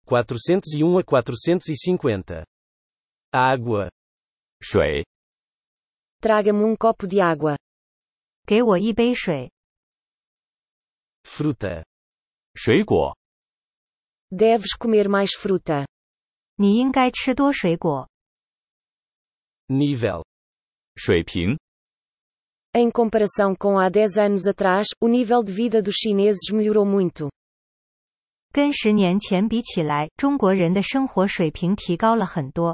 401 a 450. Água. 水， Traga-me copo de água. 给我一杯水。 Fruta. 水果， Deves comer mais fruta. 你应该吃多水果。 Nível. 水平， Em comparação com há 10 anos atrás, o nível de vida dos chineses melhorou muito. 跟10年前比起来，中国人的生活水平提高了很多。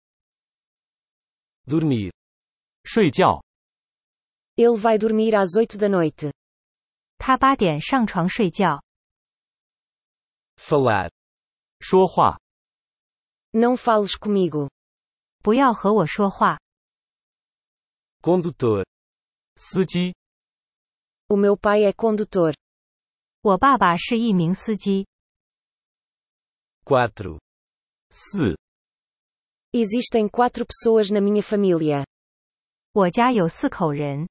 Dormir. 睡觉， Ele vai dormir às 8 da noite. 他8点上床睡觉。 Falar. 说话， Não fales comigo. 不要和我说话。 Condutor. 司机， O meu pai é condutor. 我爸爸是一名司机。 4. 4. Existem 4 pessoas na minha família. 我家有4口人。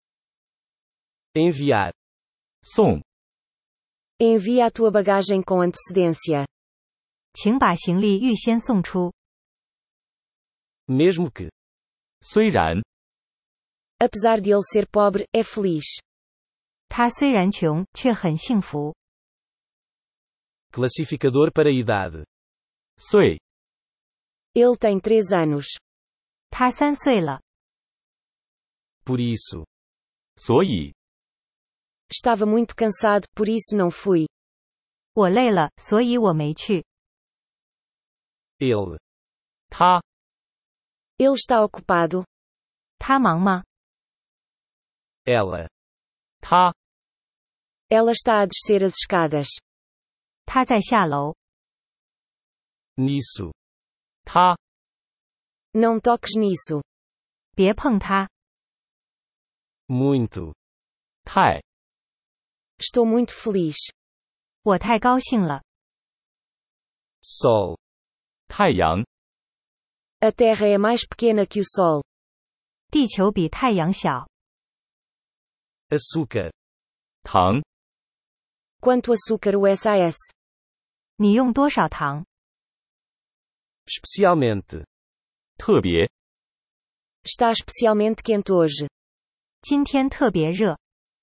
Enviar. 送， Envia a tua bagagem com antecedência. 请把行李预先送出。 Mesmo que. 虽然， Apesar de ele ser pobre, é feliz. 他虽然穷，却很幸福。 Classificador para idade. 岁， Ele tem 3 anos. 他3岁了。 Por isso. 所以， Estava muito cansado, por isso não fui. 我累了，所以我没去。 Ele. 他， Ele está ocupado. 他忙吗？ Ela. 他， Ela está a descer as escadas. 他在下楼。 Nisso. 他， Não toques nisso. 别碰他。 Muito. 太， Estou muito feliz. 我太高兴了。 Sol. 太阳， A Terra é mais pequena que o Sol. 地球比太阳小。 Açúcar. 糖， Quanto açúcar o SAS? 你用多少糖？ Especialmente. 特别， Está especialmente quente hoje. 今天特别热。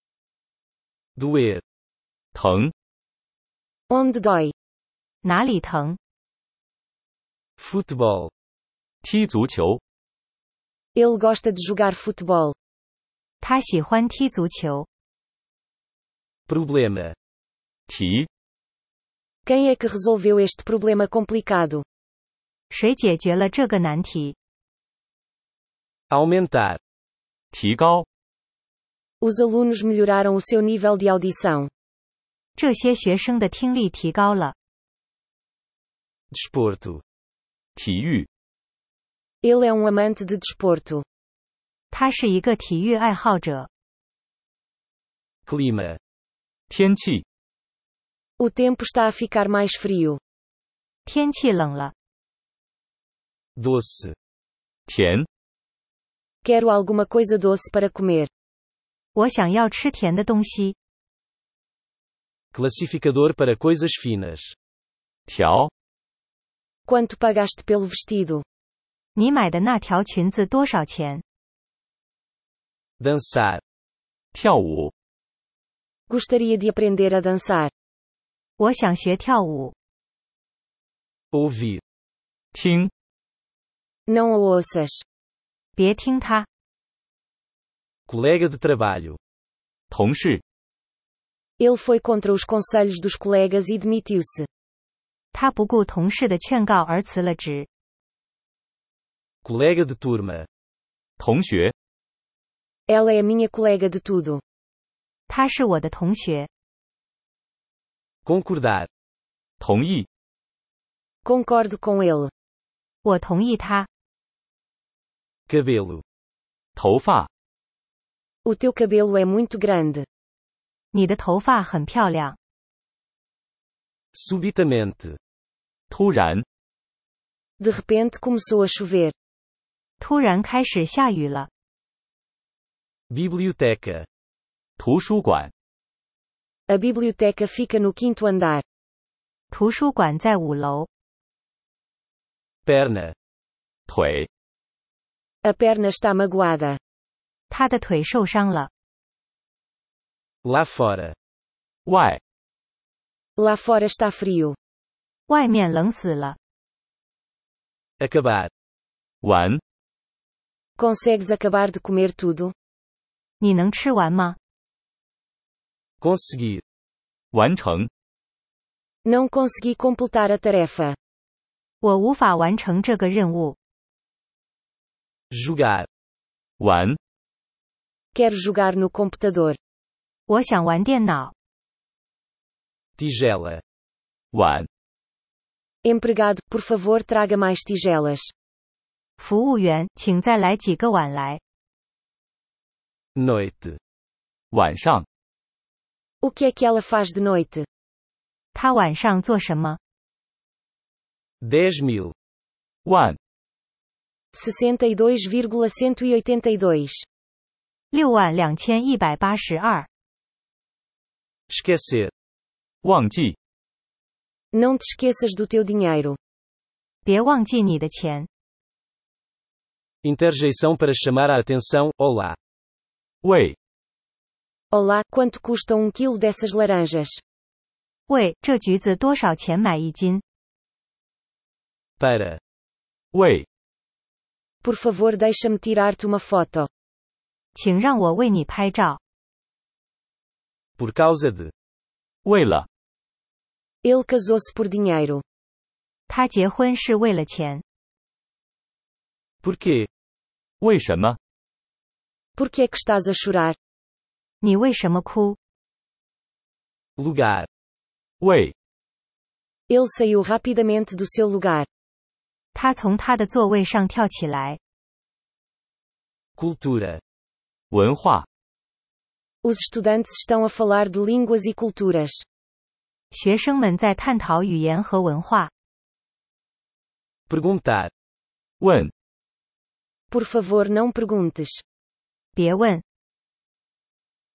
Doer. 疼， Onde dói? 哪里疼？ Futebol. 踢足球， Ele gosta de jogar futebol. 他喜欢踢足球。 Problema. 题， Quem é que resolveu este problema complicado? 谁解决了这个难题？ Aumentar. 提高， Os alunos melhoraram o seu nível de audição. 这些学生的听力提高了。 Desporto. 体育， Ele é amante de desporto. 他是一个体育爱好者。 Clima. 天气， O tempo está a ficar mais frio. 天气冷了。 Doce. 甜， Quero alguma coisa doce para comer. 我想要吃甜的东西。 Classificador para coisas finas. 条， Quanto pagaste pelo vestido? 你买的那条裙子多少钱？ Dançar. 跳舞， Gostaria de aprender a dançar. 我想学跳舞。 Ouvir. 听， Não o ouças. 别听他。 Colega de trabalho. 同事， Ele foi contra os conselhos dos colegas e demitiu-se. 他不顾同事的劝告而辞了职。 Colega de turma. 同学， Ela é minha colega de tudo. 他是我的同学。 Concordar. 同意， Concordo com ele. 我同意他。 Cabelo. 头发， O teu cabelo é muito grande. 你的头发很漂亮。 Subitamente. 突然， De repente começou a chover. 突然开始下雨了。 Biblioteca. 图书馆， A biblioteca fica no 5º andar. 图书馆在5楼。 Perna. 腿， A perna está magoada. 他的腿受伤了。 Lá fora. 外， Lá fora está frio. 外面冷死了。 Acabar. 完， Consegues acabar de comer tudo? 你能吃完吗？ Conseguir. 完成， Não consegui completar a tarefa. 我无法完成这个任务。 Jogar. 玩， Quero jogar no computador. 我想玩电脑。 Tigela. 碗， Empregado, por favor, traga mais tigelas. 服务员，请再来几个碗来。 Noite. 晚上， O que é que ela faz de noite? 他晚上做什么？ 10.000. 万， 62,182. 62182。 Esquecer. 忘记， Não te esqueças do teu dinheiro. 别忘记你的钱。 Interjeição para chamar a atenção. Olá. 喂， Olá, quanto custam 1 quilo dessas laranjas? 喂，这橘子多少钱买1斤？ Para. 喂， Por favor, deixa-me tirar-te uma foto. 请让我为你拍照。 Por causa de. 为了， Ele casou-se por dinheiro. 他结婚是为了钱。 Porquê? 为什么？ Por que é que estás a chorar? 你为什么哭？ Lugar. 为， Ele saiu rapidamente do seu lugar. 他从他的座位上跳起来。 Cultura. 文化， Os estudantes estão a falar de línguas e culturas. 学生们在探讨语言和文化。 Perguntar. 问， Por favor, não perguntes. 别问。